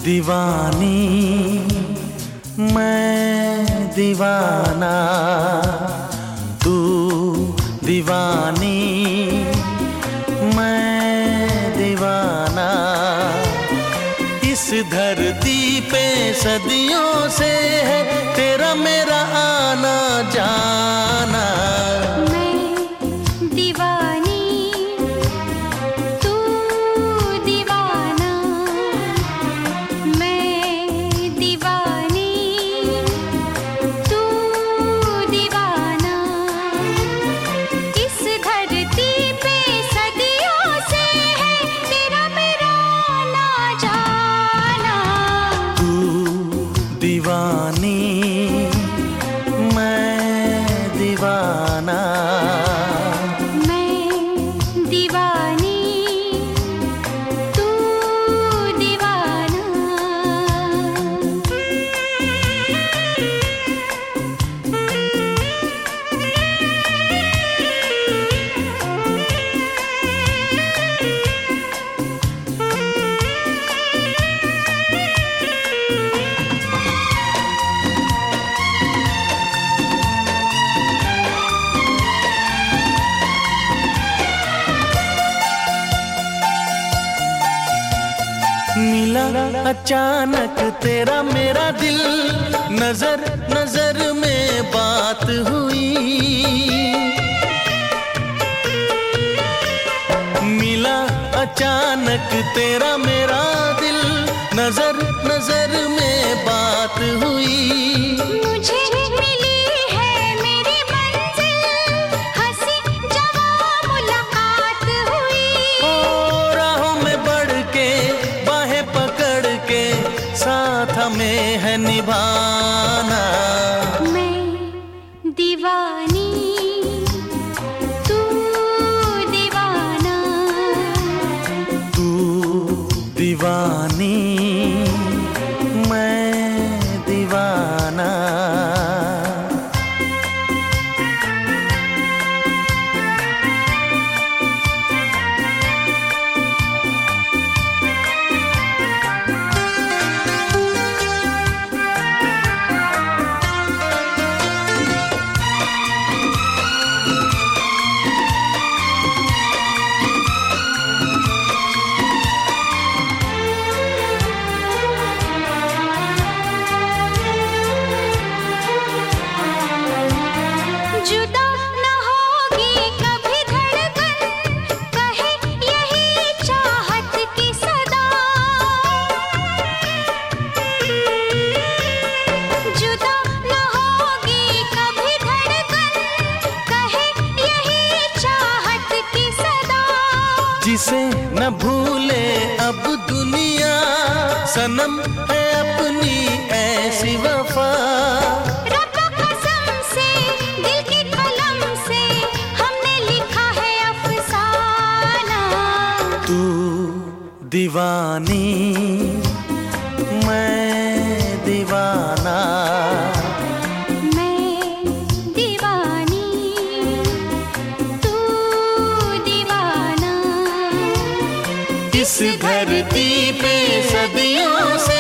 दीवानी मैं दीवाना, तू दीवानी मैं दीवाना। इस धरती पे सदियों से है तेरा मेरा आना जाना। दीवानी मैं दीवाना, मैं दीवानी तू दीवाना। मिला अचानक तेरा मेरा दिल, नजर नजर में बात हुई। मिला अचानक तेरा मेरा दिल, नजर नजर में बात हुई। मुझे मिली है मेरी मंजिल, हंसी जवां मुलाकात हुई। ओ राहों में बढ़ के बाहें पकड़ के साथ हमें है निभाना। मैं दीवानी तू दीवाना, तू दीवानी मैं दीवाना। जुदा न होगी कभी धड़कन, कहे यही चाहत की सदा। जुदा न होगी कभी धड़कन, कहे यही चाहत की सदा। जिसे न भूले अब दुनिया, सनम है अपनी ऐसी वफा। तू दीवानी मैं दीवाना, मैं दीवानी तू दीवाना। इस धरती पे सदियों से